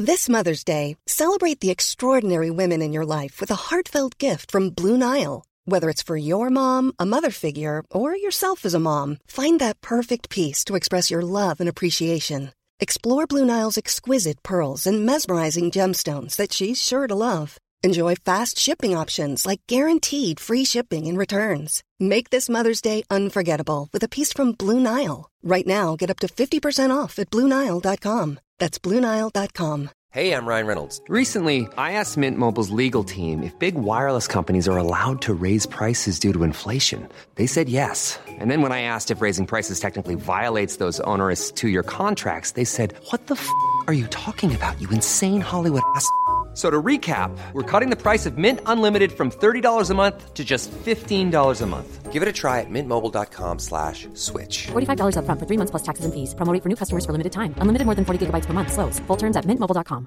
This Mother's Day, celebrate the extraordinary women in your life with a heartfelt gift from Blue Nile. Whether it's for your mom, a mother figure, or yourself as a mom, find that perfect piece to express your love and appreciation. Explore Blue Nile's exquisite pearls and mesmerizing gemstones that she's sure to love. Enjoy fast shipping options like guaranteed free shipping and returns. Make this Mother's Day unforgettable with a piece from Blue Nile. Right now, get up to 50% off at BlueNile.com. That's BlueNile.com. Hey, I'm Ryan Reynolds. Recently, I asked Mint Mobile's legal team if big wireless companies are allowed to raise prices due to inflation. They said yes. And then when I asked if raising prices technically violates those onerous two-year contracts, they said, "What the f*** are you talking about, you insane Hollywood ass?" So to recap, we're cutting the price of Mint Unlimited from $30 a month to just $15 a month. Give it a try at mintmobile.com/switch. $45 up front for 3 months plus taxes and fees. Promo rate for new customers for limited time. Unlimited more than 40 gigabytes per month. Slows full terms at mintmobile.com.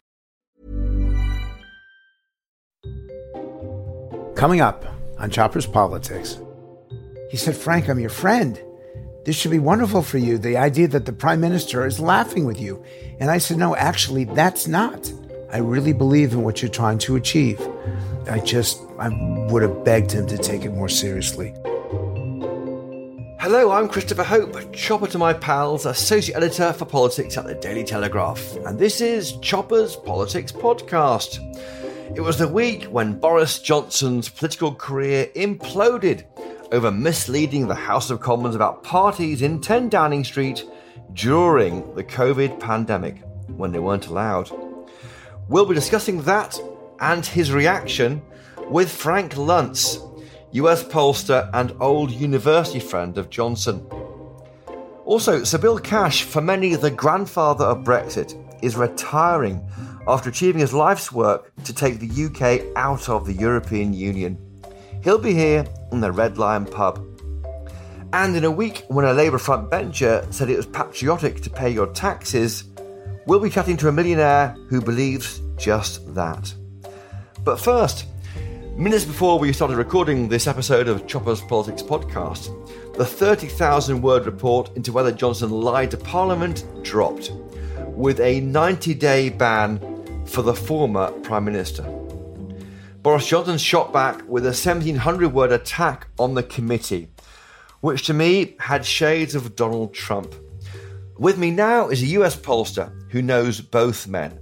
Coming up on Chopper's Politics. He said, Frank, I'm your friend. This should be wonderful for you. The idea that the prime minister is laughing with you. And I said, no, actually, that's not. I really believe in what you're trying to achieve. I would have begged him to take it more seriously. Hello, I'm Christopher Hope, Chopper to my pals, Associate Editor for Politics at the Daily Telegraph. And this is Chopper's Politics Podcast. It was the week when Boris Johnson's political career imploded over misleading the House of Commons about parties in 10 Downing Street during the COVID pandemic, when they weren't allowed. We'll be discussing that and his reaction with Frank Luntz, US pollster and old university friend of Johnson. Also, Sir Cash, for many the grandfather of Brexit, is retiring after achieving his life's work to take the UK out of the European Union. He'll be here in the Red Lion pub. And in a week when a Labour frontbencher said it was patriotic to pay your taxes, we'll be chatting to a millionaire who believes just that. But first, minutes before we started recording this episode of Chopper's Politics Podcast, the 30,000 word report into whether Johnson lied to Parliament dropped, with a 90-day ban for the former Prime Minister. Boris Johnson shot back with a 1,700 word attack on the committee, which to me had shades of Donald Trump. With me now is a US pollster who knows both men.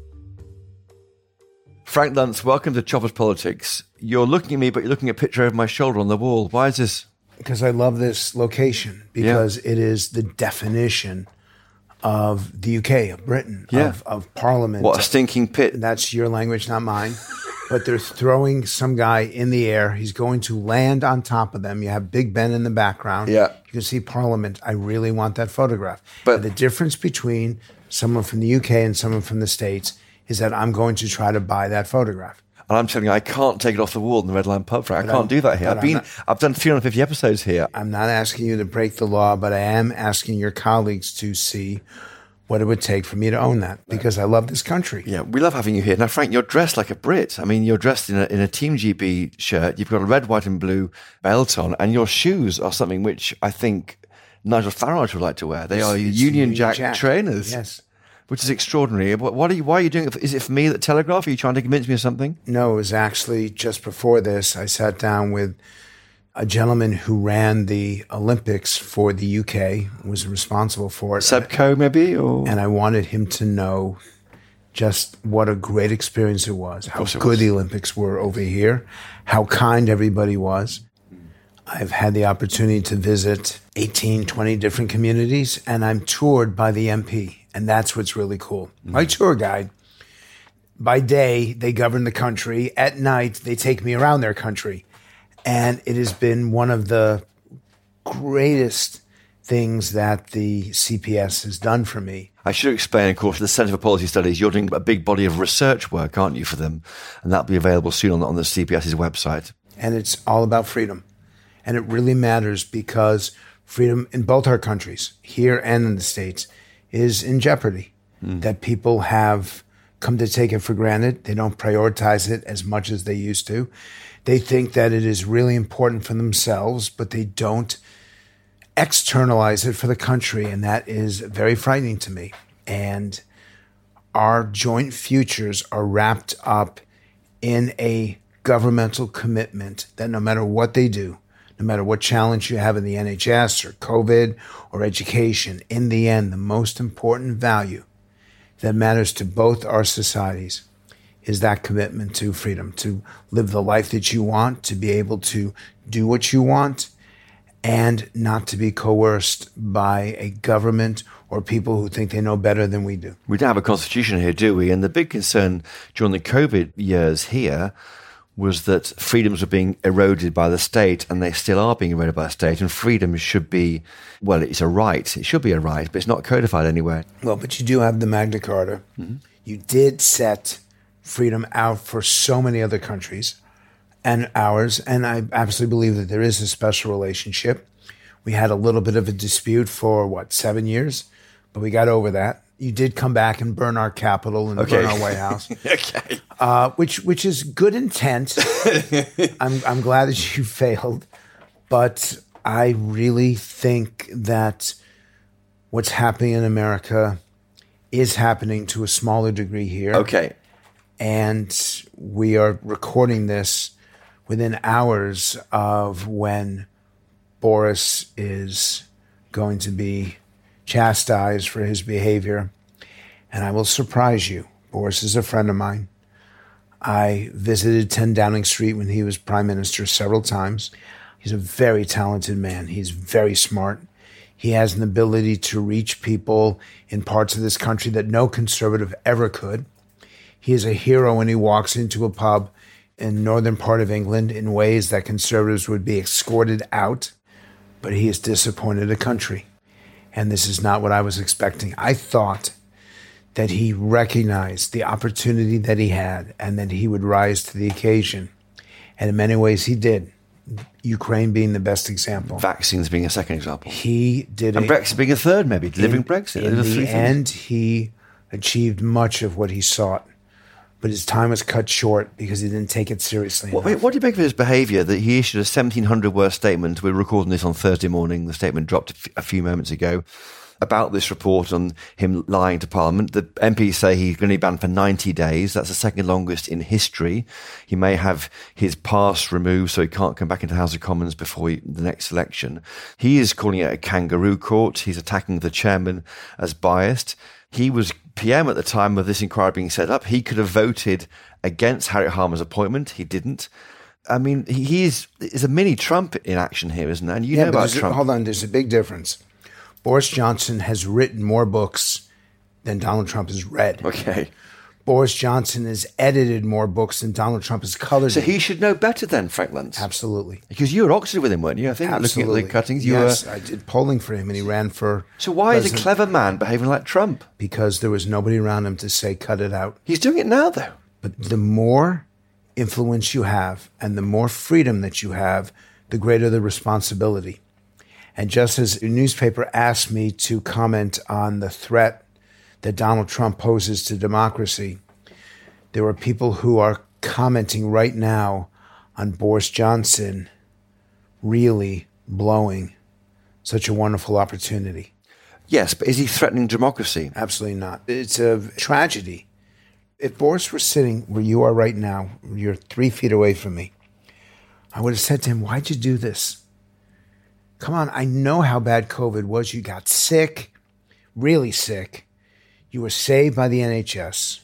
Frank Luntz, welcome to Chopper's Politics. You're looking at me, but you're looking at a picture over my shoulder on the wall. Why is this? Because I love this location, because it is the definition of the UK, of Britain, of Parliament. What a stinking pit. That's your language, not mine. But they're throwing some guy in the air. He's going to land on top of them. You have Big Ben in the background. Yeah. You can see Parliament. I really want that photograph. But the difference between someone from the UK and someone from the States is that I'm going to try to buy that photograph. And I'm telling you, I can't take it off the wall in the Red Lion pub, Frank. I can't do that here. I've done 350 episodes here. I'm not asking you to break the law, but I am asking your colleagues to see what it would take for me to own that, because I love this country. Yeah, we love having you here. Now, Frank, you're dressed like a Brit. I mean, you're dressed in a Team GB shirt. You've got a red, white and blue belt on, and your shoes are something which I think Nigel Farage would like to wear. They are Union Jack trainers. Yes. Which is extraordinary. Why are you doing it? Is it for me, the Telegraph? Are you trying to convince me of something? No, it was actually just before this. I sat down with a gentleman who ran the Olympics for the UK, was responsible for it. Seb Coe, maybe? And I wanted him to know just what a great experience it was, how good the Olympics were over here, how kind everybody was. I've had the opportunity to visit 18, 20 different communities, and I'm toured by the MP, and that's what's really cool. My tour guide, by day, they govern the country. At night, they take me around their country. And it has been one of the greatest things that the CPS has done for me. I should explain, of course, the Centre for Policy Studies, you're doing a big body of research work, aren't you, for them? And that'll be available soon on the CPS's website. And it's all about freedom. And it really matters, because freedom in both our countries, here and in the States, is in jeopardy. That people have come to take it for granted. They don't prioritize it as much as they used to. They think that it is really important for themselves, but they don't externalize it for the country. And that is very frightening to me. And our joint futures are wrapped up in a governmental commitment that no matter what they do, no matter what challenge you have in the NHS or COVID or education, in the end, the most important value that matters to both our societies is that commitment to freedom, to live the life that you want, to be able to do what you want, and not to be coerced by a government or people who think they know better than we do. We don't have a constitution here, do we? And the big concern during the COVID years here was that freedoms were being eroded by the state, and they still are being eroded by the state, and freedom should be, well, it's a right. It should be a right, but it's not codified anywhere. Well, but you do have the Magna Carta. Mm-hmm. You did set freedom out for so many other countries and ours, and I absolutely believe that there is a special relationship. We had a little bit of a dispute for, 7 years? But we got over that. You did come back and burn our Capitol and burn our White House. Okay. Which is good intent. I'm glad that you failed. But I really think that what's happening in America is happening to a smaller degree here. Okay. And we are recording this within hours of when Boris is going to be chastised for his behavior. And I will surprise you. Boris is a friend of mine. I visited 10 Downing Street when he was prime minister several times. He's a very talented man. He's very smart. He has an ability to reach people in parts of this country that no conservative ever could. He is a hero when he walks into a pub in northern part of England in ways that conservatives would be escorted out. But he has disappointed the country. And this is not what I was expecting. I thought that he recognized the opportunity that he had and that he would rise to the occasion. And in many ways, he did. Ukraine being the best example. Vaccines being a second example. He did. And Brexit being a third, maybe. Delivering Brexit. In the end, he achieved much of what he sought. But his time was cut short because he didn't take it seriously enough. What do you make of his behaviour that he issued a 1,700-word statement? We're recording this on Thursday morning. The statement dropped a few moments ago about this report on him lying to Parliament. The MPs say he's going to be banned for 90 days. That's the second longest in history. He may have his pass removed so he can't come back into the House of Commons before the next election. He is calling it a kangaroo court. He's attacking the chairman as biased. He was PM at the time of this inquiry being set up. He could have voted against Harriet Harman's appointment. He didn't. I mean, he's a mini Trump in action here, isn't there? And you know about Trump. Hold on, there's a big difference. Boris Johnson has written more books than Donald Trump has read. Okay. Boris Johnson has edited more books than Donald Trump has colored. So he should know better then, Frank Luntz. Absolutely. Because you were at Oxford with him, weren't you? I think Absolutely. Looking at the cuttings. Yes, I did polling for him and he ran for So why is a clever man behaving like Trump? Because there was nobody around him to say, cut it out. He's doing it now, though. But the more influence you have and the more freedom that you have, the greater the responsibility. And just as a newspaper asked me to comment on the threat that Donald Trump poses to democracy, there are people who are commenting right now on Boris Johnson really blowing such a wonderful opportunity. Yes, but is he threatening democracy? Absolutely not. It's a tragedy. If Boris were sitting where you are right now, you're 3 feet away from me, I would have said to him, why'd you do this? Come on, I know how bad COVID was. You got sick, really sick. You were saved by the NHS.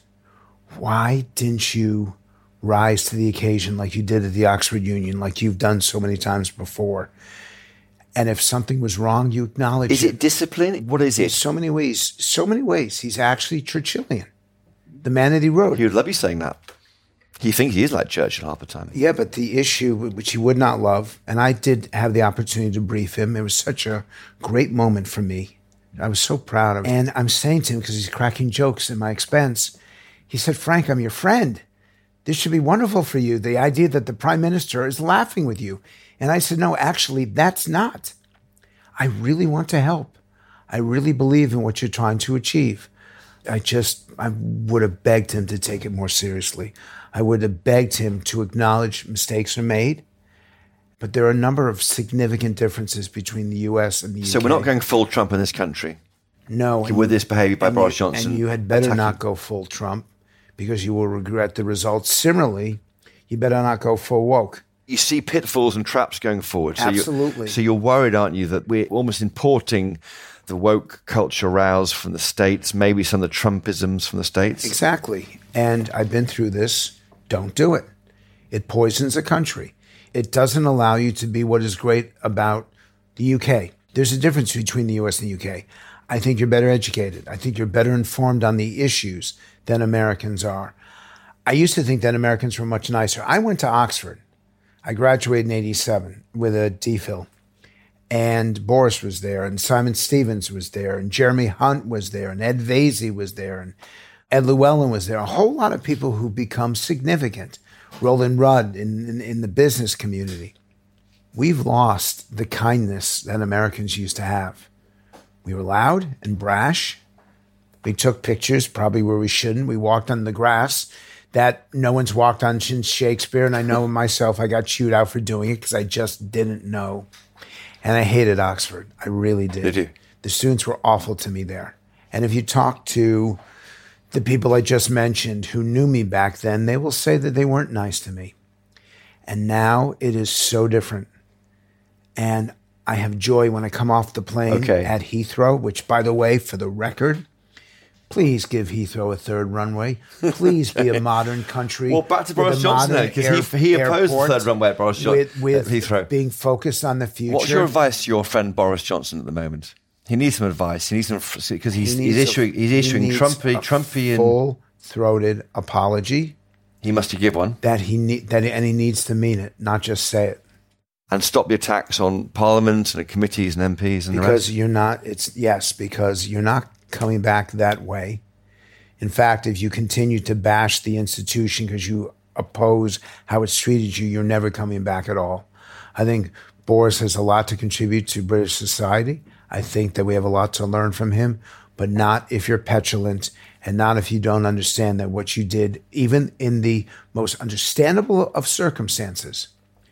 Why didn't you rise to the occasion like you did at the Oxford Union, like you've done so many times before? And if something was wrong, you acknowledge it. Is it discipline? What is it? In so many ways. He's actually Churchillian. The man that he wrote. He would love you saying that. He thinks he is like Churchill half the time. Yeah, but the issue, which he would not love, and I did have the opportunity to brief him. It was such a great moment for me. I was so proud of him. And I'm saying to him, because he's cracking jokes at my expense, he said, Frank, I'm your friend. This should be wonderful for you. The idea that the prime minister is laughing with you. And I said, no, actually, that's not. I really want to help. I really believe in what you're trying to achieve. I would have begged him to take it more seriously. I would have begged him to acknowledge mistakes are made. But there are a number of significant differences between the U.S. and the UK. So we're not going full Trump in this country? No. with this behaviour by Boris Johnson. And you had better not go full Trump because you will regret the results. Similarly, you better not go full woke. You see pitfalls and traps going forward. Absolutely. So you're worried, aren't you, that we're almost importing the woke culture rouse from the States, maybe some of the Trumpisms from the States? Exactly. And I've been through this. Don't do it. It poisons a country. It doesn't allow you to be what is great about the UK. There's a difference between the US and the UK. I think you're better educated. I think you're better informed on the issues than Americans are. I used to think that Americans were much nicer. I went to Oxford. I graduated in 87 with a DPhil. And Boris was there, and Simon Stevens was there, and Jeremy Hunt was there, and Ed Vasey was there, and Ed Llewellyn was there. A whole lot of people who become significant. Roland Rudd in the business community. We've lost the kindness that Americans used to have. We were loud and brash. We took pictures probably where we shouldn't. We walked on the grass that no one's walked on since Shakespeare. And I know myself, I got chewed out for doing it because I just didn't know. And I hated Oxford. I really did. Did you? The students were awful to me there. And if you talk to the people I just mentioned who knew me back then, they will say that they weren't nice to me. And now it is so different. And I have joy when I come off the plane at Heathrow, which, by the way, for the record, please give Heathrow a third runway. Please be a modern country. Well, back to Boris Johnson, because he opposed the third runway at Boris Johnson at Heathrow. Being focused on the future. What's your advice to your friend Boris Johnson at the moment? He needs some advice. He needs some, because he's issuing Trumpy full-throated apology. He must give one. And he needs to mean it, not just say it. And stop the attacks on Parliament and committees and MPs and the rest. Because you're not coming back that way. In fact, if you continue to bash the institution because you oppose how it's treated you, you're never coming back at all. I think Boris has a lot to contribute to British society. I think that we have a lot to learn from him, but not if you're petulant and not if you don't understand that what you did, even in the most understandable of circumstances,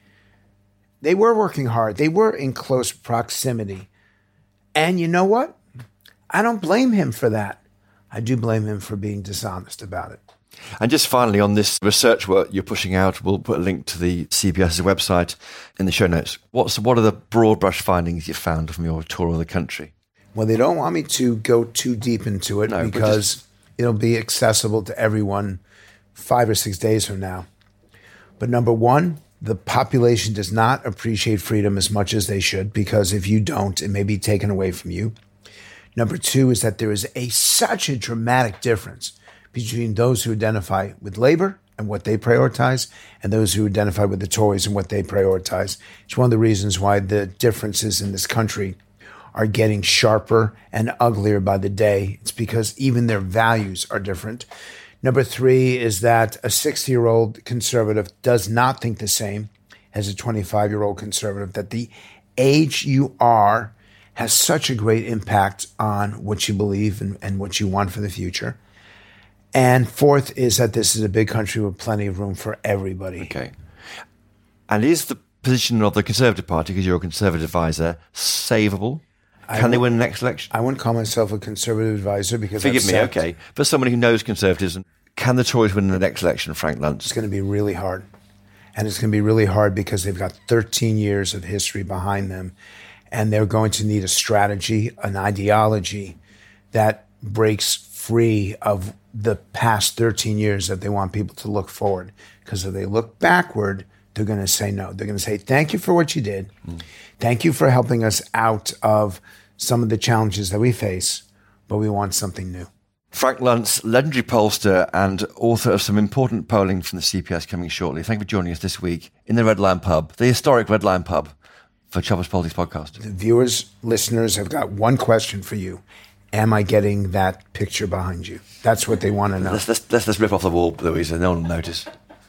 they were working hard. They were in close proximity. And you know what? I don't blame him for that. I do blame him for being dishonest about it. And just finally, on this research work you're pushing out, we'll put a link to the CBS's website in the show notes. What are the broad brush findings you found from your tour of the country? Well, they don't want me to go too deep into it because it'll be accessible to everyone 5 or 6 days from now. But number one, the population does not appreciate freedom as much as they should, because if you don't, it may be taken away from you. Number two is that there is such a dramatic difference between those who identify with Labour and what they prioritize and those who identify with the Tories and what they prioritize. It's one of the reasons why the differences in this country are getting sharper and uglier by the day. It's because even their values are different. Number three is that a 60-year-old conservative does not think the same as a 25-year-old conservative, that the age you are has such a great impact on what you believe and what you want for the future. And fourth is that this is a big country with plenty of room for everybody. Okay. And is the position of the Conservative Party, because you're a Conservative advisor, savable? Can they win the next election? I wouldn't call myself a Conservative advisor because Forgive me, okay. But somebody who knows Conservatives, can the Tories win the next election, Frank Luntz? It's going to be really hard. And it's going to be really hard because they've got 13 years of history behind them. And they're going to need a strategy, an ideology that breaks free of the past 13 years that they want people to look forward. Because if they look backward, they're going to say no. They're going to say, thank you for what you did. Thank you for helping us out of some of the challenges that we face, but we want something new. Frank Luntz, legendary pollster and author of some important polling from the CPS coming shortly. Thank you for joining us this week in the Red Lion Pub, the historic Red Lion Pub for Choppers Politics Podcast. The viewers, listeners have got one question for you. Am I getting that picture behind you? That's what they want to know. Let's rip off the wall, Louisa. No one will notice.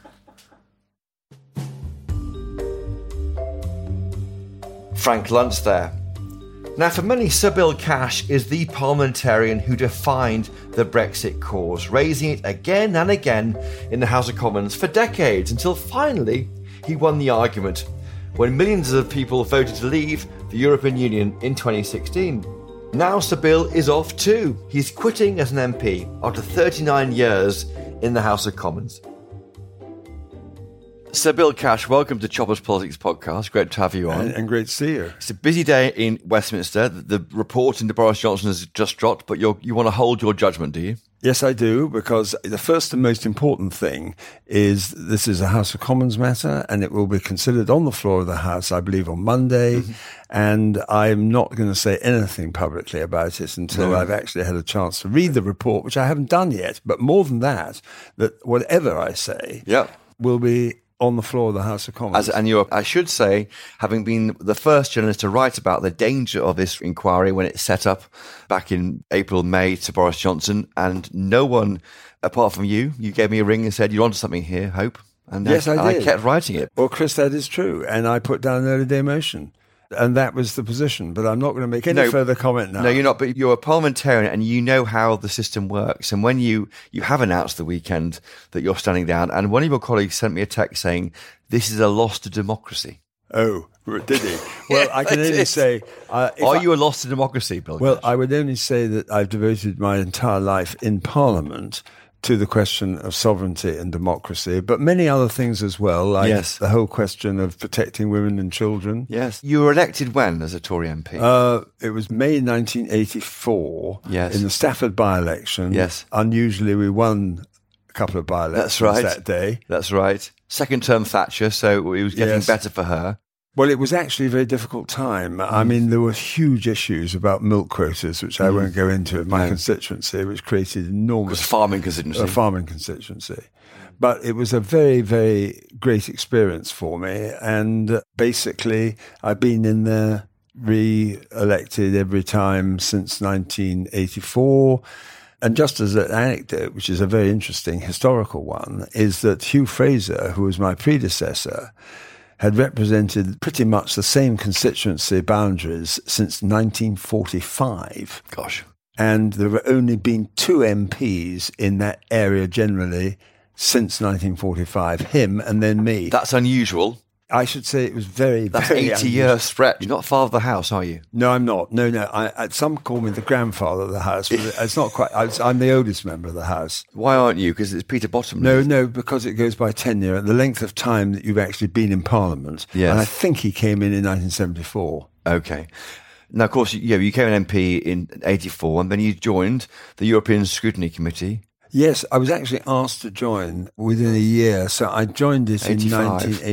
Frank Luntz there. Now, for many, Sir Bill Cash is the parliamentarian who defined the Brexit cause, raising it again and again in the House of Commons for decades, until finally he won the argument when millions of people voted to leave the European Union in 2016. Now Sir Bill is off too. He's quitting as an MP after 39 years in the House of Commons. Sir Bill Cash, welcome to Chopper's Politics Podcast. Great to have you on. And great to see you. It's a busy day in Westminster. The report into Boris Johnson has just dropped, but you want to hold your judgment, do you? Yes, I do, because the first and most important thing is this is a House of Commons matter, and it will be considered on the floor of the House, I believe, on Monday. Mm-hmm. And I'm not going to say anything publicly about it until I've actually had a chance to read the report, which I haven't done yet. But more than that whatever I say will be on the floor of the House of Commons. I should say, having been the first journalist to write about the danger of this inquiry when it set up back in April, May to Boris Johnson, and no one, apart from you gave me a ring and said, you're onto something here, Hope. And yes, I did. I kept writing it. Well, Chris, that is true. And I put down an early day motion. And that was the position. But I'm not going to make any further comment now. No, you're not. But you're a parliamentarian and you know how the system works. And when you have announced the weekend that you're standing down, and one of your colleagues sent me a text saying, this is a loss to democracy. Oh, did he? Well, I can only say... Are you a loss to democracy, Bill? Well, I would only say that I've devoted my entire life in Parliament to the question of sovereignty and democracy, but many other things as well, like the whole question of protecting women and children. Yes. You were elected when as a Tory MP? It was May 1984 in the Stafford by-election. Yes. Unusually, we won a couple of by-elections that day. That's right. Second term Thatcher, so it was getting better for her. Well, it was actually a very difficult time. I mean, there were huge issues about milk quotas, which I won't go into in my constituency, which created enormous... farming constituency. A farming constituency. But it was a very, very great experience for me. And basically, I've been in there re-elected every time since 1984. And just as an anecdote, which is a very interesting historical one, is that Hugh Fraser, who was my predecessor, had represented pretty much the same constituency boundaries since 1945. Gosh. And there have only been 2 MPs in that area generally since 1945, him and then me. That's unusual. I should say it was very, That's very 80 years stretch. You're not father of the house, are you? No, I'm not. No. Some call me the grandfather of the house, but it's not quite. I'm the oldest member of the house. Why aren't you? Because it's Peter Bottom. No, because it goes by tenure and the length of time that you've actually been in Parliament. Yes. And I think he came in 1974. Okay. Now, of course, you became an MP in 84 and then you joined the European Scrutiny Committee. Yes, I was actually asked to join within a year. So I joined it 85. in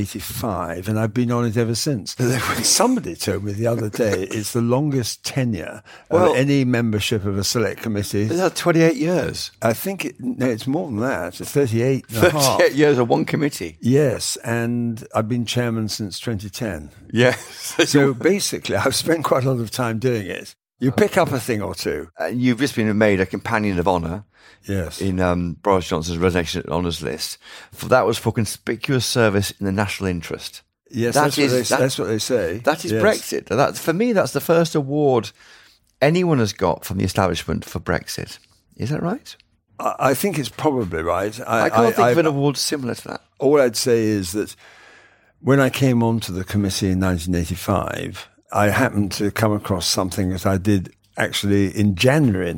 1985 and I've been on it ever since. Somebody told me the other day it's the longest tenure of any membership of a select committee. Is that 28 years? I think it's more than that. It's 38 and a half. 38 years of one committee. Yes, and I've been chairman since 2010. Yes. So basically, I've spent quite a lot of time doing it. You pick up a thing or two. You've just been made a companion of honour. Yes. In Boris Johnson's resignation honours list. That was for conspicuous service in the national interest. Yes, that's what they say. That is Brexit. For me, that's the first award anyone has got from the establishment for Brexit. Is that right? I think it's probably right. I can't think of an award similar to that. All I'd say is that when I came onto the committee in 1985, I happened to come across something that I did actually in January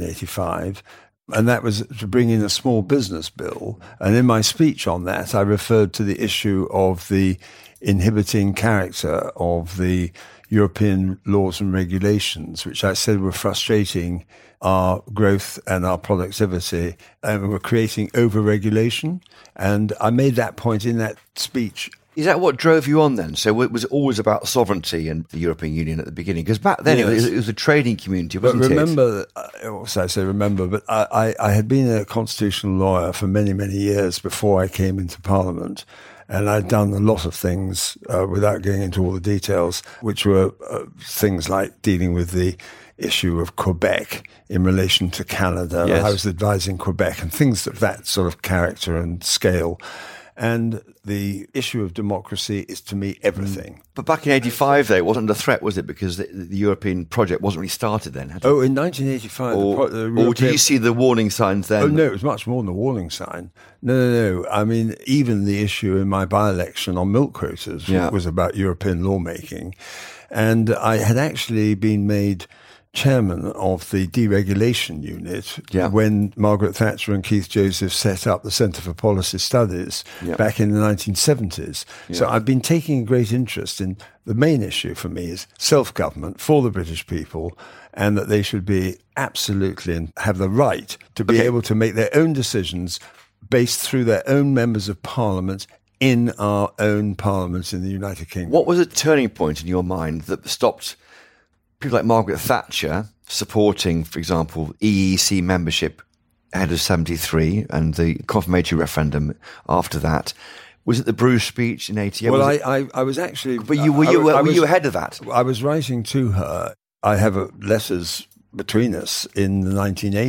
1985, and that was to bring in a small business bill. And in my speech on that, I referred to the issue of the inhibiting character of the European laws and regulations, which I said were frustrating our growth and our productivity, and were creating over-regulation. And I made that point in that speech. Is that what drove you on then? So it was always about sovereignty and the European Union at the beginning? Because back then it was a trading community, wasn't it? Also I say remember, but I had been a constitutional lawyer for many, many years before I came into Parliament. And I'd done a lot of things, without going into all the details, which were things like dealing with the issue of Quebec in relation to Canada. Yes. I was advising Quebec and things of that sort of character and scale. And the issue of democracy is, to me, everything. But back in 85, though, it wasn't a threat, was it? Because the European project wasn't really started then, had it? Oh, in 1985... Or did you see the warning signs then? Oh, no, it was much more than a warning sign. No. I mean, even the issue in my by-election on milk quotas was about European lawmaking. And I had actually been made chairman of the deregulation unit when Margaret Thatcher and Keith Joseph set up the Centre for Policy Studies back in the 1970s. Yeah. So I've been taking a great interest in the main issue for me is self-government for the British people, and that they should be absolutely and have the right to be able to make their own decisions based through their own members of parliament in our own parliament in the United Kingdom. What was a turning point in your mind that stopped people like Margaret Thatcher supporting, for example, EEC membership ahead of 73 and the confirmatory referendum after that? Was it the Bruce speech in 88? Well, I was actually... But were you ahead of that? I was writing to her. I have letters between us in the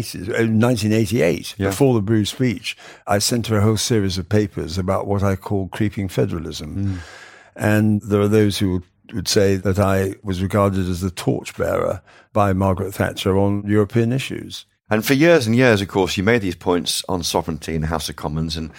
1988, before the Bruce speech. I sent her a whole series of papers about what I call creeping federalism. And there are those who would say that I was regarded as the torchbearer by Margaret Thatcher on European issues. And for years and years, of course, you made these points on sovereignty in the House of Commons. And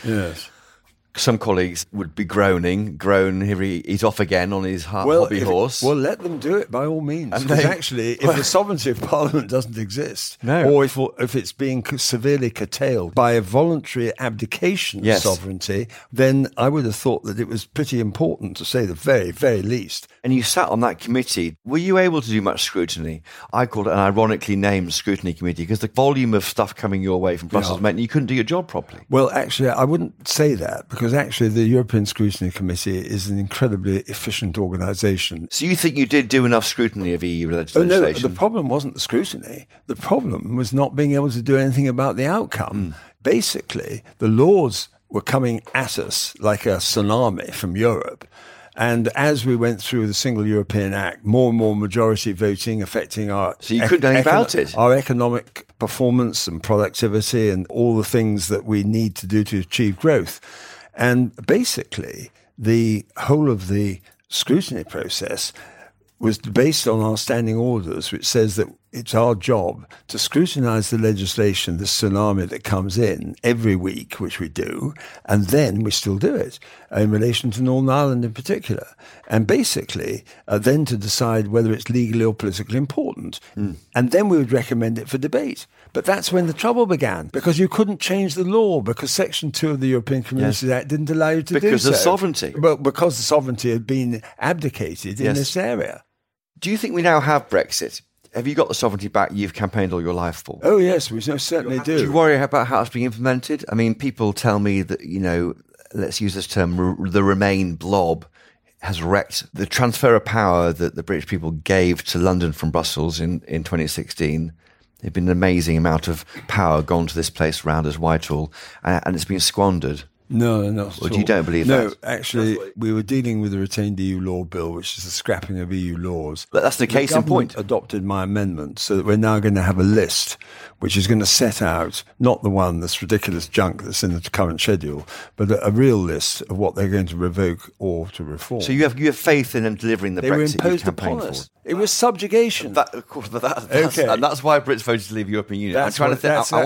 some colleagues would be groan, he's off again on his hobby horse. Well, let them do it by all means. Because actually, if the sovereignty of Parliament doesn't exist, or if it's being severely curtailed by a voluntary abdication of sovereignty, then I would have thought that it was pretty important, to say the very, very least. And you sat on that committee. Were you able to do much scrutiny? I called it an ironically named scrutiny committee because the volume of stuff coming your way from Brussels meant you couldn't do your job properly. Well, actually, I wouldn't say that, because actually the European Scrutiny Committee is an incredibly efficient organisation. So you think you did do enough scrutiny of EU legislation? Oh, no, the problem wasn't the scrutiny. The problem was not being able to do anything about the outcome. Basically, the laws were coming at us like a tsunami from Europe. And as we went through the Single European Act, more and more majority voting affecting our... So you couldn't do anything about it? Our economic performance and productivity and all the things that we need to do to achieve growth. And basically, the whole of the scrutiny process was based on our standing orders, which says that it's our job to scrutinise the legislation, the tsunami that comes in every week, which we do, and then we still do it in relation to Northern Ireland in particular. And basically, then to decide whether it's legally or politically important. And then we would recommend it for debate. But that's when the trouble began, because you couldn't change the law, because Section 2 of the European Communities Act didn't allow you to do so. Because of sovereignty. Well, because the sovereignty had been abdicated in this area. Do you think we now have Brexit? Have you got the sovereignty back you've campaigned all your life for? Oh, yes, we certainly do. Do you worry about how it's being implemented? I mean, people tell me that, let's use this term, the Remain blob has wrecked the transfer of power that the British people gave to London from Brussels in 2016. There's been an amazing amount of power gone to this place around as Whitehall, and it's been squandered. No, not at all. You don't believe that? No, actually, we were dealing with the retained EU law bill, which is the scrapping of EU laws. But that's the case in point. The government adopted my amendment, so that we're now going to have a list which is going to set out, not this ridiculous junk that's in the current schedule, but a real list of what they're going to revoke or to reform. So you have faith in them delivering the Brexit you campaigned for? It was subjugation. Of course, and that's why Brits voted to leave the European Union. That's what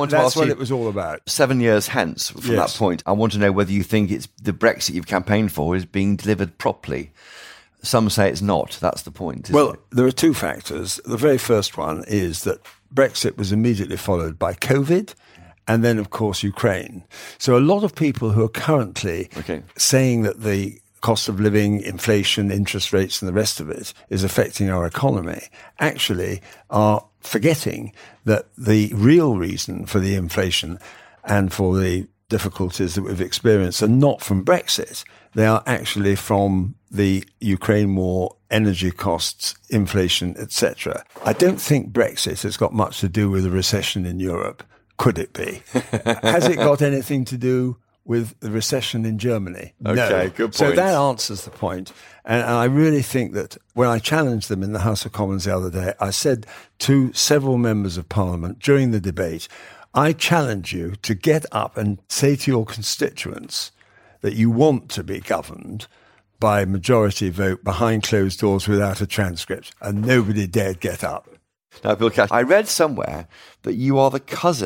it was all about. 7 years hence, from that point, I want to know whether you think it's the Brexit you've campaigned for is being delivered properly. Some say it's not. That's the point. Well, there are two factors. The very first one is that Brexit was immediately followed by COVID and then, of course, Ukraine. So a lot of people who are currently saying that the cost of living, inflation, interest rates and the rest of it is affecting our economy actually are forgetting that the real reason for the inflation and for the difficulties that we've experienced are not from Brexit. They are actually from the Ukraine war, energy costs, inflation, etc. I don't think Brexit has got much to do with a recession in Europe. Could it be? Has it got anything to do with the recession in Germany? Okay, good point. So that answers the point. And I really think that when I challenged them in the House of Commons the other day, I said to several members of Parliament during the debate, I challenge you to get up and say to your constituents that you want to be governed by majority vote behind closed doors without a transcript. And nobody dared get up. Now, Bill Cash, I read somewhere that you are the cousin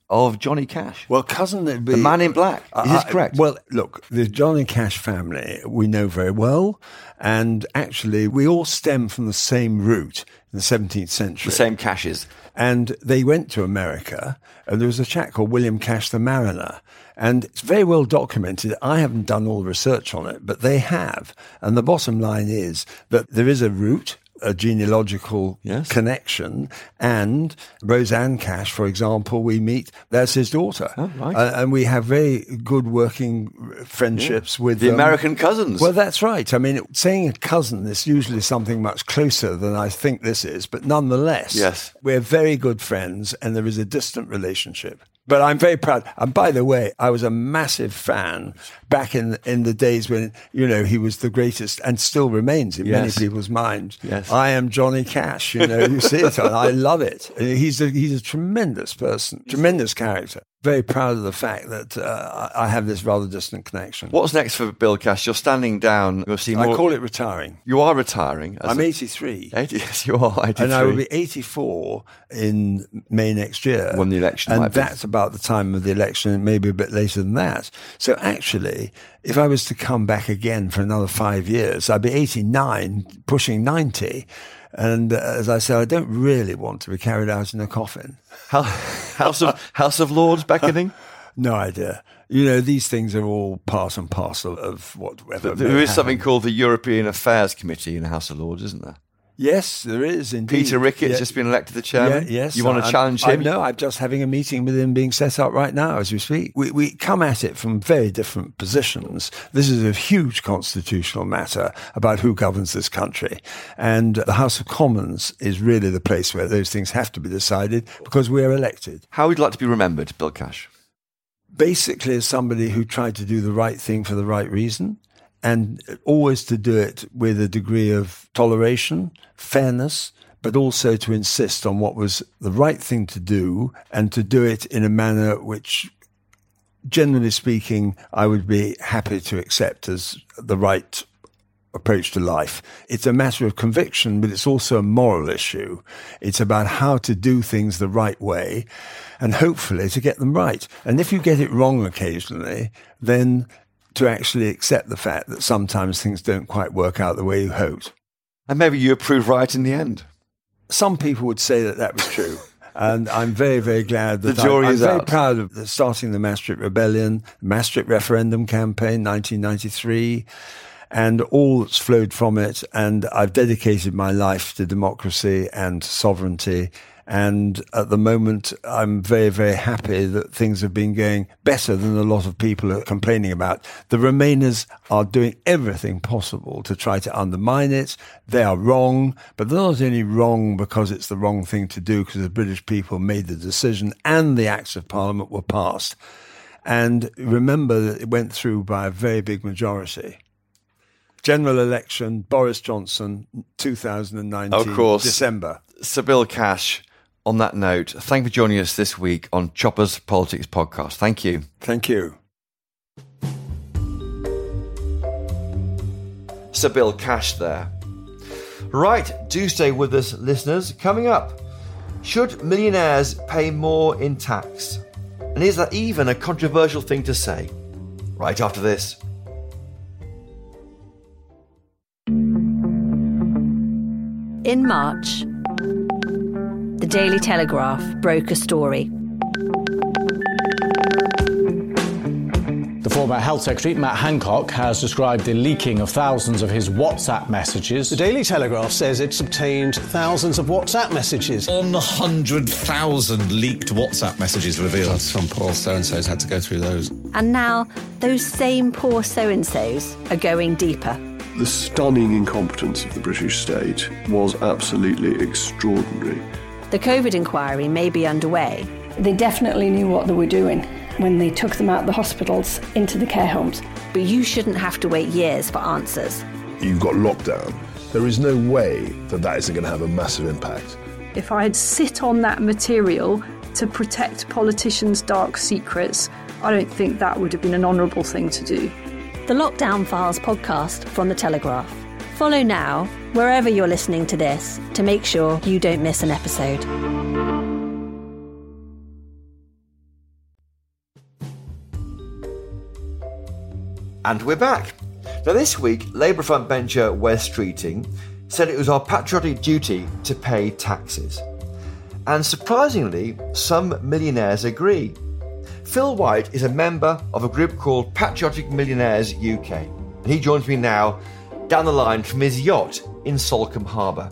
of Johnny Cash? Well, cousin, it'd be The Man in Black. Is this correct? Well, look, the Johnny Cash family we know very well, and actually we all stem from the same root in the 17th century. The same Cashes. And they went to America, and there was a chap called William Cash the Mariner. And it's very well documented. I haven't done all the research on it, but they have. And the bottom line is that there is a root, a genealogical connection, and Roseanne Cash, for example, we meet, that's his daughter. Oh, right. And we have very good working friendships with the American cousins. Well, that's right. I mean, saying a cousin is usually something much closer than I think this is, but nonetheless, we're very good friends and there is a distant relationship. But I'm very proud. And by the way, I was a massive fan back in the days when, he was the greatest and still remains in many people's minds. Yes. I am Johnny Cash, you see it, and I love it. He's a tremendous person, tremendous character. Very proud of the fact that I have this rather distant connection. What's next for Bill Cash? You're standing down. You'll see more. I call it retiring. You are retiring. I'm 83. Yes, you are 83. And I will be 84 in May next year. When the election and might be. That's about the time of the election, maybe a bit later than that. So actually, if I was to come back again for another 5 years, I'd be 89, pushing 90. And as I said, I don't really want to be carried out in a coffin. House of Lords beckoning? No idea. These things are all part and parcel of whatever. There is something called the European Affairs Committee in the House of Lords, isn't there? Yes, there is indeed. Peter Ricketts just been elected the chairman. Yes. You want to challenge him? No, I'm just having a meeting with him being set up right now as we speak. We come at it from very different positions. This is a huge constitutional matter about who governs this country. And the House of Commons is really the place where those things have to be decided because we are elected. How would you like to be remembered, Bill Cash? Basically as somebody who tried to do the right thing for the right reason, and always to do it with a degree of toleration, fairness, but also to insist on what was the right thing to do and to do it in a manner which, generally speaking, I would be happy to accept as the right approach to life. It's a matter of conviction, but it's also a moral issue. It's about how to do things the right way and hopefully to get them right. And if you get it wrong occasionally, then to actually accept the fact that sometimes things don't quite work out the way you hoped. And maybe you proved right in the end. Some people would say that was true. And I'm very, very glad that I'm very proud of starting the Maastricht Rebellion, Maastricht Referendum Campaign, 1993, and all that's flowed from it. And I've dedicated my life to democracy and sovereignty. And at the moment, I'm very, very happy that things have been going better than a lot of people are complaining about. The Remainers are doing everything possible to try to undermine it. They are wrong, but they're not only wrong because it's the wrong thing to do because the British people made the decision and the Acts of Parliament were passed. And remember that it went through by a very big majority. General election, Boris Johnson, 2019, of course. December. Sir Bill Cash, on that note, thank you for joining us this week on Chopper's Politics Podcast. Thank you. Thank you. Sir Bill Cash there. Right, do stay with us, listeners. Coming up, should millionaires pay more in tax? And is that even a controversial thing to say? Right after this. In March, the Daily Telegraph broke a story. The former Health Secretary, Matt Hancock, has described the leaking of thousands of his WhatsApp messages. The Daily Telegraph says it's obtained thousands of WhatsApp messages. On 100,000 leaked WhatsApp messages revealed. Some poor so-and-sos had to go through those. And now, those same poor so-and-sos are going deeper. The stunning incompetence of the British state was absolutely extraordinary. The COVID inquiry may be underway. They definitely knew what they were doing when they took them out of the hospitals into the care homes. But you shouldn't have to wait years for answers. You've got lockdown. There is no way that that isn't going to have a massive impact. If I'd sit on that material to protect politicians' dark secrets, I don't think that would have been an honourable thing to do. The Lockdown Files podcast from The Telegraph. Follow now, wherever you're listening to this, to make sure you don't miss an episode. And we're back. Now this week, Labour frontbencher Wes Streeting said it was our patriotic duty to pay taxes. And surprisingly, some millionaires agree. Phil White is a member of a group called Patriotic Millionaires UK. And he joins me now down the line from his yacht in Salcombe Harbour.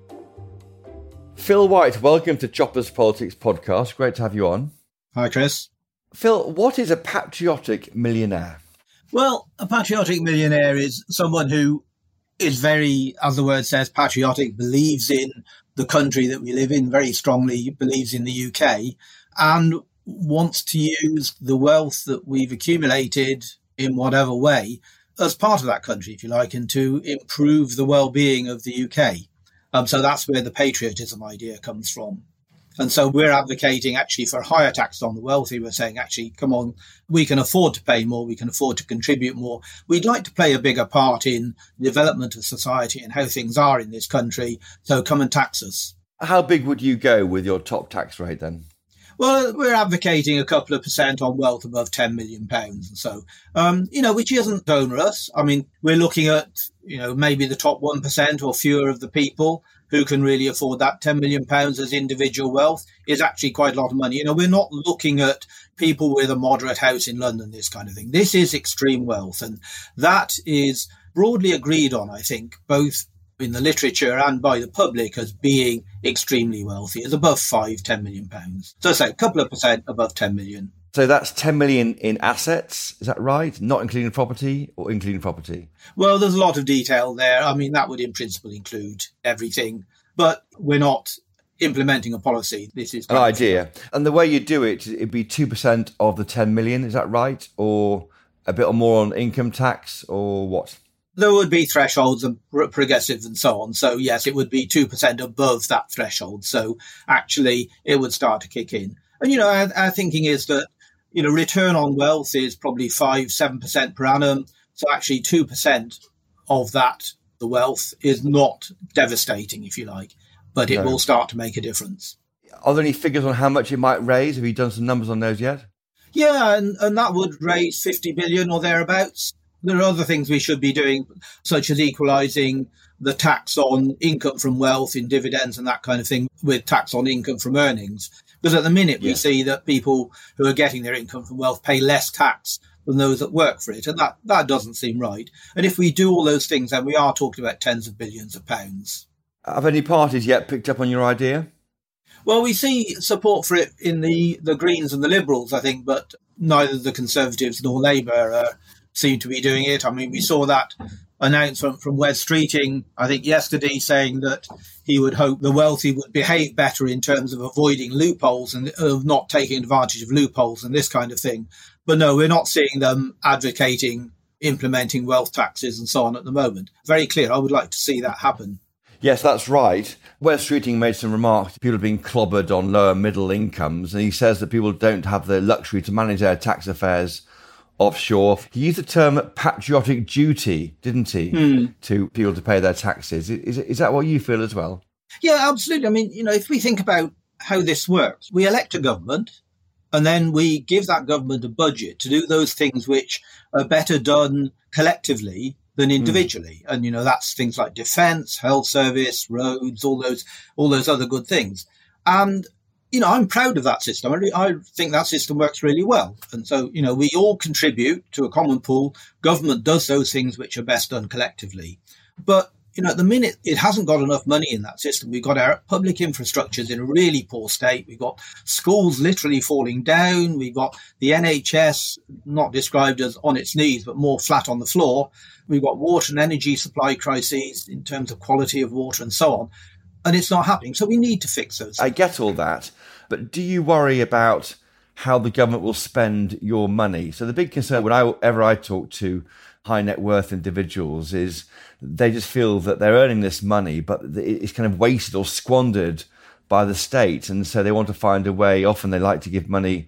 Phil White, welcome to Choppers Politics Podcast. Great to have you on. Hi, Chris. Phil, what is a patriotic millionaire? Well, a patriotic millionaire is someone who is very, as the word says, patriotic, believes in the country that we live in, very strongly believes in the UK, and wants to use the wealth that we've accumulated in whatever way as part of that country, if you like, and to improve the well-being of the UK. So that's where the patriotism idea comes from. And so we're advocating actually for higher taxes on the wealthy. We're saying, actually, come on, we can afford to pay more. We can afford to contribute more. We'd like to play a bigger part in the development of society and how things are in this country. So come and tax us. How big would you go with your top tax rate then? Well, we're advocating a couple of % on wealth above £10 million. And so, which isn't onerous. I mean, we're looking at, maybe the top 1% or fewer of the people who can really afford that. £10 million as individual wealth is actually quite a lot of money. We're not looking at people with a moderate house in London, this kind of thing. This is extreme wealth. And that is broadly agreed on, I think, both in the literature and by the public as being extremely wealthy, is above £10 million. So I say a couple of % above 10 million. So that's 10 million in assets, is that right? Not including property or including property? Well, there's a lot of detail there. I mean, that would in principle include everything, but we're not implementing a policy. This is an idea. And the way you do it, it'd be 2% of the 10 million, is that right? Or a bit more on income tax or what? There would be thresholds and progressive and so on. So yes, it would be 2% above that threshold. So actually it would start to kick in. And, our thinking is that, return on wealth is probably 5-7% per annum. So actually 2% of that, the wealth, is not devastating, if you like, but it will start to make a difference. Are there any figures on how much it might raise? Have you done some numbers on those yet? Yeah, and that would raise 50 billion or thereabouts. There are other things we should be doing, such as equalising the tax on income from wealth in dividends and that kind of thing with tax on income from earnings. Because at the minute we see that people who are getting their income from wealth pay less tax than those that work for it. And that doesn't seem right. And if we do all those things, then we are talking about tens of billions of pounds. Have any parties yet picked up on your idea? Well, we see support for it in the Greens and the Liberals, I think, but neither the Conservatives nor Labour seem to be doing it. I mean, we saw that announcement from Wes Streeting, I think yesterday, saying that he would hope the wealthy would behave better in terms of avoiding loopholes and of not taking advantage of loopholes and this kind of thing. But no, we're not seeing them advocating implementing wealth taxes and so on at the moment. Very clear. I would like to see that happen. Yes, that's right. Wes Streeting made some remarks. People are being clobbered on lower middle incomes, and he says that people don't have the luxury to manage their tax affairs offshore. He used the term patriotic duty, didn't he, to people to pay their taxes. Is that what you feel as well? Yeah, absolutely. I mean, if we think about how this works, we elect a government and then we give that government a budget to do those things which are better done collectively than individually. And, that's things like defence, health service, roads, all those other good things. And I'm proud of that system. I think that system works really well. And so, we all contribute to a common pool. Government does those things which are best done collectively. But, at the minute, it hasn't got enough money in that system. We've got our public infrastructures in a really poor state. We've got schools literally falling down. We've got the NHS not described as on its knees, but more flat on the floor. We've got water and energy supply crises in terms of quality of water and so on. And it's not happening. So we need to fix those things. I get all that. But do you worry about how the government will spend your money? So the big concern whenever I talk to high net worth individuals is they just feel that they're earning this money, but it's kind of wasted or squandered by the state. And so they want to find a way. Often they like to give money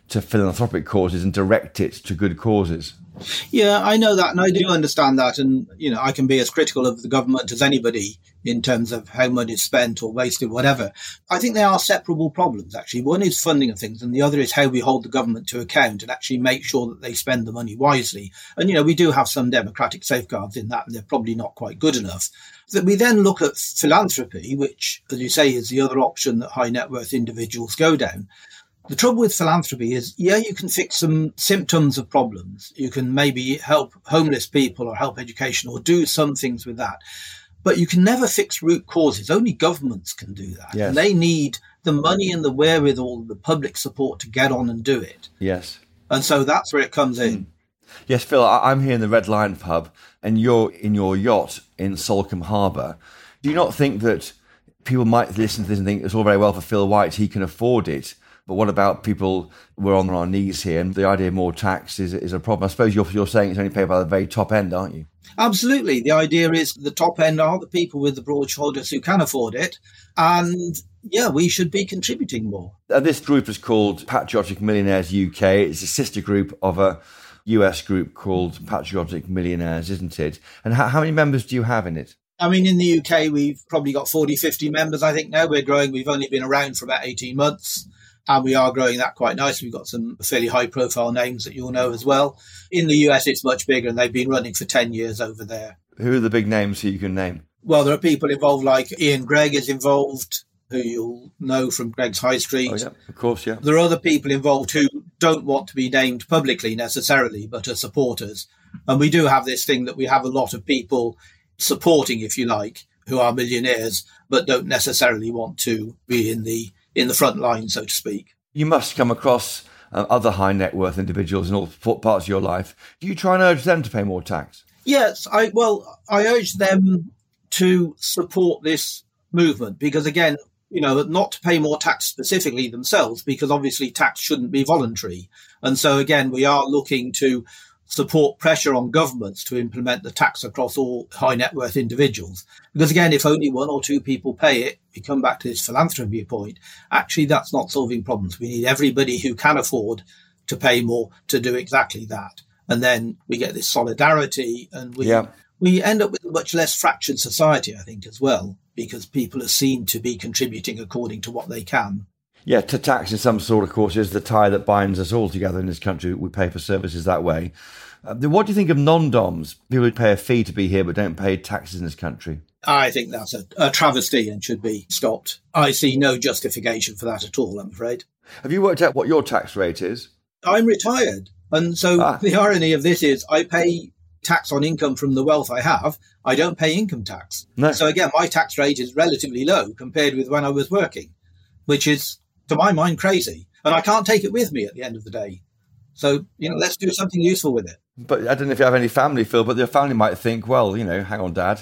to philanthropic causes and direct it to good causes. Yeah, I know that, and I do understand that. And, I can be as critical of the government as anybody in terms of how money is spent or wasted, whatever. I think they are separable problems, actually. One is funding of things, and the other is how we hold the government to account and actually make sure that they spend the money wisely. And, we do have some democratic safeguards in that, and they're probably not quite good enough. That we then look at philanthropy, which, as you say, is the other option that high net worth individuals go down. The trouble with philanthropy is, you can fix some symptoms of problems. You can maybe help homeless people or help education or do some things with that. But you can never fix root causes. Only governments can do that. Yes. And they need the money and the wherewithal, the public support to get on and do it. Yes. And so that's where it comes in. Yes, Phil, I'm here in the Red Lion pub and you're in your yacht in Salcombe Harbour. Do you not think that people might listen to this and think it's all very well for Phil White, he can afford it? But what about people? We're on our knees here, and the idea of more tax is a problem. I suppose you're saying it's only paid by the very top end, aren't you? Absolutely. The idea is the top end are the people with the broad shoulders who can afford it. And we should be contributing more. This group is called Patriotic Millionaires UK. It's a sister group of a US group called Patriotic Millionaires, isn't it? And how many members do you have in it? I mean, in the UK, we've probably got 40, 50 members, I think now. We're growing. We've only been around for about 18 months. And we are growing that quite nicely. We've got some fairly high-profile names that you'll know as well. In the US, it's much bigger, and they've been running for 10 years over there. Who are the big names who you can name? Well, there are people involved like Ian Gregg is involved, who you'll know from Gregg's High Street. Oh, yeah, of course, yeah. There are other people involved who don't want to be named publicly necessarily, but are supporters. And we do have this thing that we have a lot of people supporting, if you like, who are millionaires, but don't necessarily want to be in the front line, so to speak. You must come across other high net worth individuals in all parts of your life. Do you try and urge them to pay more tax? Yes, I urge them to support this movement because, again, not to pay more tax specifically themselves, because obviously tax shouldn't be voluntary. And so, again, we are looking to support pressure on governments to implement the tax across all high net worth individuals. Because again, if only one or two people pay it, we come back to this philanthropy point. Actually, that's not solving problems. We need everybody who can afford to pay more to do exactly that. And then we get this solidarity and we end up with a much less fractured society, I think, as well, because people are seen to be contributing according to what they can. Yeah, to tax in some sort, of course, is the tie that binds us all together in this country. We pay for services that way. What do you think of non-DOMs, people who pay a fee to be here but don't pay taxes in this country? I think that's a travesty and should be stopped. I see no justification for that at all, I'm afraid. Have you worked out what your tax rate is? I'm retired. And so the irony of this is I pay tax on income from the wealth I have. I don't pay income tax. No. So again, my tax rate is relatively low compared with when I was working, which is, to my mind, crazy. And I can't take it with me at the end of the day. So, let's do something useful with it. But I don't know if you have any family, Phil, but your family might think, well, hang on, Dad.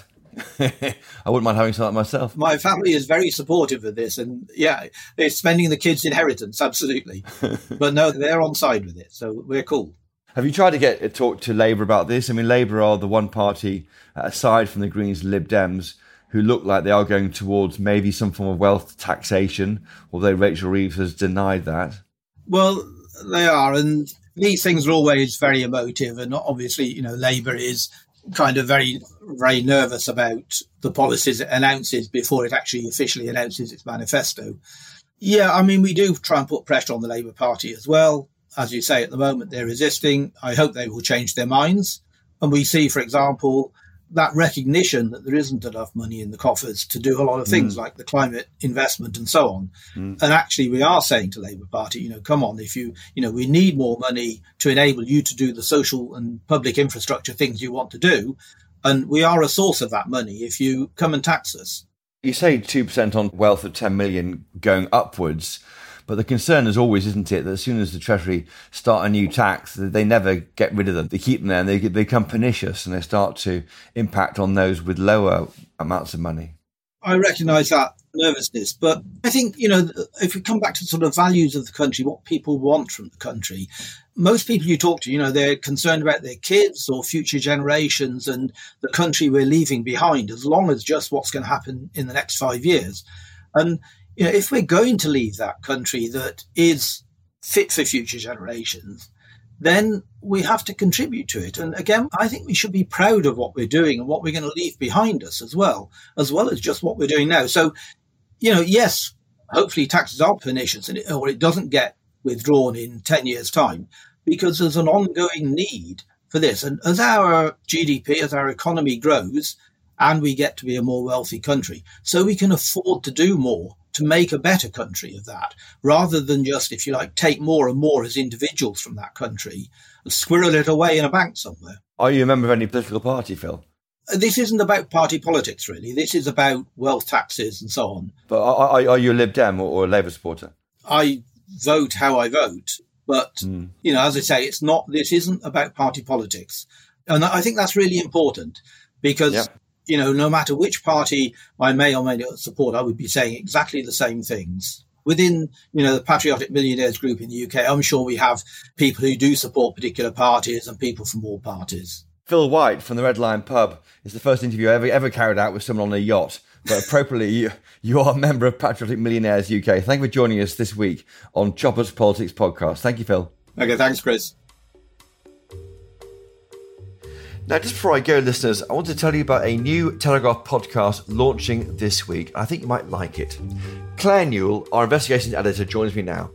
I wouldn't mind having something myself. My family is very supportive of this. And they're spending the kids' inheritance, absolutely. But no, they're on side with it. So we're cool. Have you tried to talk to Labour about this? I mean, Labour are the one party, aside from the Greens and Lib Dems, who look like they are going towards maybe some form of wealth taxation, although Rachel Reeves has denied that. Well, they are. And these things are always very emotive. And obviously, Labour is kind of very, very nervous about the policies it announces before it actually officially announces its manifesto. Yeah, I mean, we do try and put pressure on the Labour Party as well. As you say, at the moment, they're resisting. I hope they will change their minds. And we see, for example, that recognition that there isn't enough money in the coffers to do a lot of things like the climate investment and so on. And actually, we are saying to Labour Party, come on, if we need more money to enable you to do the social and public infrastructure things you want to do. And we are a source of that money if you come and tax us. You say 2% on wealth of 10 million going upwards. But the concern is always, isn't it, that as soon as the Treasury start a new tax, they never get rid of them. They keep them there and they become pernicious and they start to impact on those with lower amounts of money. I recognise that nervousness. But I think, if we come back to sort of values of the country, what people want from the country, most people you talk to, they're concerned about their kids or future generations and the country we're leaving behind, as long as just what's going to happen in the next 5 years. And if we're going to leave that country that is fit for future generations, then we have to contribute to it. And again, I think we should be proud of what we're doing and what we're going to leave behind us as well as just what we're doing now. So, yes, hopefully taxes are pernicious or it doesn't get withdrawn in 10 years' time, because there's an ongoing need for this. And as our GDP, as our economy grows, and we get to be a more wealthy country, so we can afford to do more to make a better country of that, rather than just, if you like, take more and more as individuals from that country and squirrel it away in a bank somewhere. Are you a member of any political party, Phil? This isn't about party politics, really. This is about wealth taxes and so on. But are you a Lib Dem or a Labour supporter? I vote how I vote. But, as I say, this isn't about party politics. And I think that's really important because, no matter which party I may or may not support, I would be saying exactly the same things. Within, the Patriotic Millionaires group in the UK, I'm sure we have people who do support particular parties and people from all parties. Phil White from the Red Lion Pub is the first interview I ever carried out with someone on a yacht. But appropriately, you are a member of Patriotic Millionaires UK. Thank you for joining us this week on Choppers Politics Podcast. Thank you, Phil. Okay, thanks, Chris. Now, just before I go, listeners, I want to tell you about a new Telegraph podcast launching this week. I think you might like it. Claire Newell, our investigations editor, joins me now.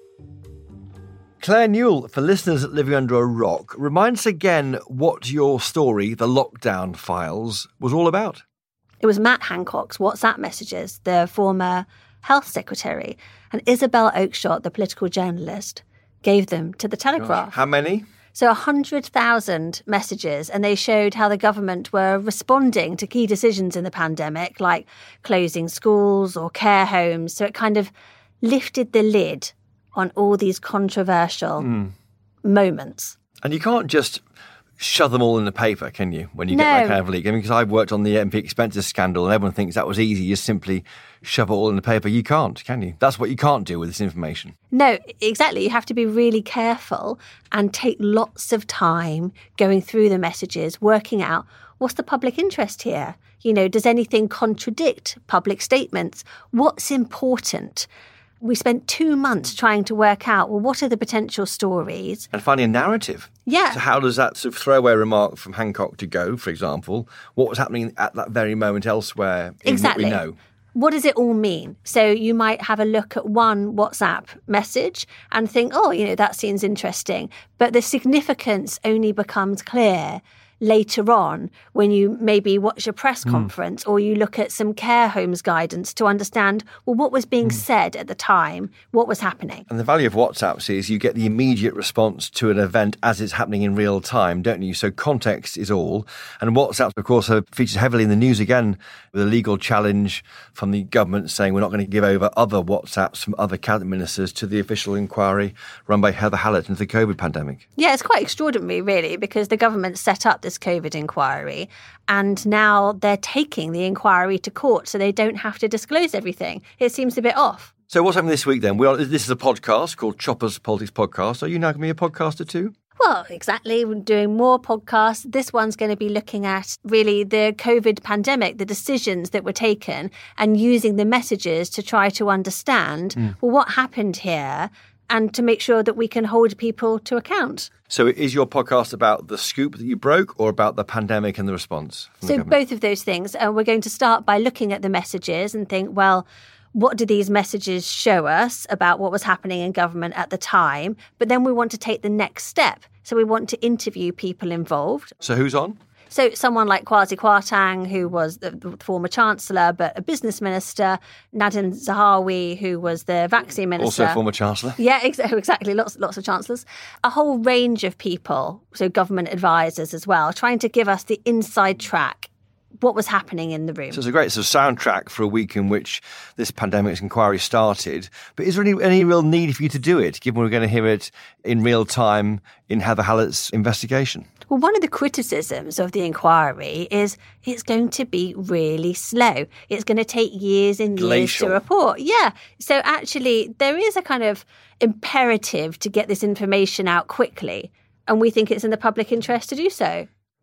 Claire Newell, for listeners living under a rock, remind us again what your story, The Lockdown Files, was all about. It was Matt Hancock's WhatsApp messages, the former health secretary, and Isabel Oakeshott, the political journalist, gave them to the Telegraph. Gosh, how many? So 100,000 messages, and they showed how the government were responding to key decisions in the pandemic, like closing schools or care homes. So it kind of lifted the lid on all these controversial moments. And you can't just shove them all in the paper, can you, when you get that kind of leak? I mean, because I've worked on the MP expenses scandal and everyone thinks that was easy. You just simply shove it all in the paper. You can't, can you? That's what you can't do with this information. No, exactly. You have to be really careful and take lots of time going through the messages, working out what's the public interest here? Does anything contradict public statements? What's important? We spent 2 months trying to work out, what are the potential stories? And finding a narrative. Yeah. So how does that sort of throwaway remark from Hancock to go, for example? What was happening at that very moment elsewhere in what we know? What does it all mean? So you might have a look at one WhatsApp message and think, that seems interesting. But the significance only becomes clear later on when you maybe watch a press conference or you look at some care homes guidance to understand, what was being said at the time, what was happening. And the value of WhatsApp is you get the immediate response to an event as it's happening in real time, don't you? So context is all. And WhatsApp, of course, features heavily in the news again with a legal challenge from the government saying we're not going to give over other WhatsApps from other cabinet ministers to the official inquiry run by Heather Hallett into the COVID pandemic. Yeah, it's quite extraordinary, really, because the government set up this COVID inquiry and now they're taking the inquiry to court so they don't have to disclose everything. It seems a bit off. So what's happening this week then? This is a podcast called Choppers Politics Podcast. Are you now going to be a podcaster too? Well, exactly. We're doing more podcasts. This one's going to be looking at really the COVID pandemic, the decisions that were taken and using the messages to try to understand, what happened here and to make sure that we can hold people to account. So is your podcast about the scoop that you broke or about the pandemic and the response? So both of those things. We're going to start by looking at the messages and think, what do these messages show us about what was happening in government at the time? But then we want to take the next step. So we want to interview people involved. So who's on? So someone like Kwasi Kwarteng, who was the former Chancellor, but a business minister, Nadhim Zahawi, who was the vaccine minister. Also former Chancellor. Yeah, exactly. Lots of chancellors. A whole range of people, so government advisors as well, trying to give us the inside track, what was happening in the room. So it's a great sort of soundtrack for a week in which this pandemic inquiry started. But is there any real need for you to do it, given we're going to hear it in real time in Heather Hallett's investigation? Well, one of the criticisms of the inquiry is it's going to be really slow. It's going to take years and years to report. Yeah. So actually, there is a kind of imperative to get this information out quickly. And we think it's in the public interest to do so.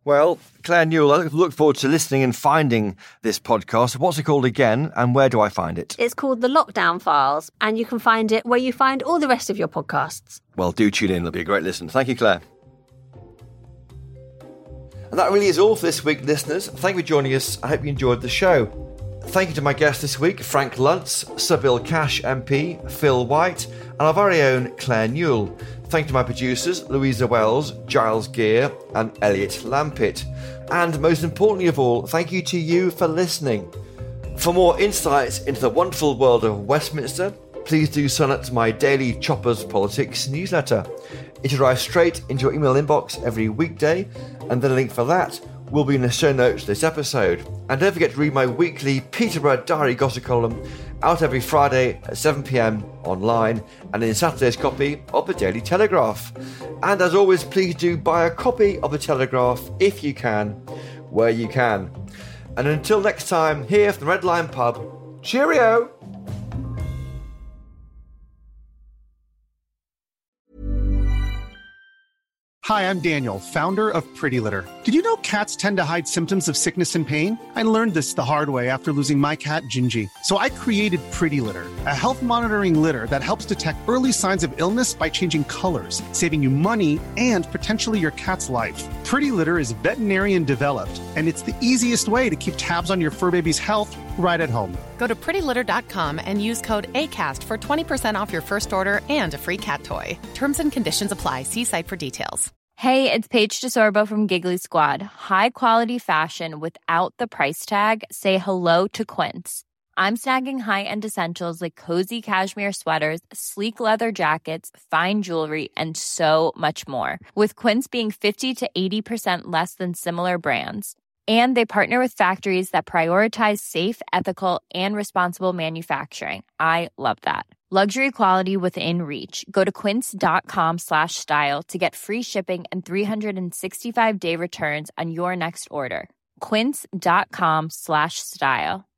Well, Claire Newell, I look forward to listening and finding this podcast. What's it called again, and where do I find it? It's called The Lockdown Files, and you can find it where you find all the rest of your podcasts. Well, do tune in. It'll be a great listen. Thank you, Claire. And that really is all for this week, listeners. Thank you for joining us. I hope you enjoyed the show. Thank you to my guests this week, Frank Luntz, Sir Bill Cash MP, Phil White, and our very own Claire Newell. Thank you to my producers, Louisa Wells, Giles Gear, and Elliot Lampitt. And most importantly of all, thank you to you for listening. For more insights into the wonderful world of Westminster, please do sign up to my daily Choppers Politics newsletter. It arrives straight into your email inbox every weekday, and the link for that will be in the show notes of this episode. And don't forget to read my weekly Peterborough Diary Gossip column, out every Friday at 7 p.m. online and in Saturday's copy of the Daily Telegraph. And as always, please do buy a copy of the Telegraph if you can, where you can. And until next time, here from the Red Lion Pub, cheerio! Hi, I'm Daniel, founder of Pretty Litter. Did you know cats tend to hide symptoms of sickness and pain? I learned this the hard way after losing my cat, Gingy. So I created Pretty Litter, a health monitoring litter that helps detect early signs of illness by changing colors, saving you money and potentially your cat's life. Pretty Litter is veterinarian developed, and it's the easiest way to keep tabs on your fur baby's health right at home. Go to prettylitter.com and use code ACAST for 20% off your first order and a free cat toy. Terms and conditions apply. See site for details. Hey, it's Paige DeSorbo from Giggly Squad. High quality fashion without the price tag. Say hello to Quince. I'm snagging high-end essentials like cozy cashmere sweaters, sleek leather jackets, fine jewelry, and so much more. With Quince being 50 to 80% less than similar brands. And they partner with factories that prioritize safe, ethical, and responsible manufacturing. I love that. Luxury quality within reach. Go to quince.com/style to get free shipping and 365-day returns on your next order. Quince.com/style.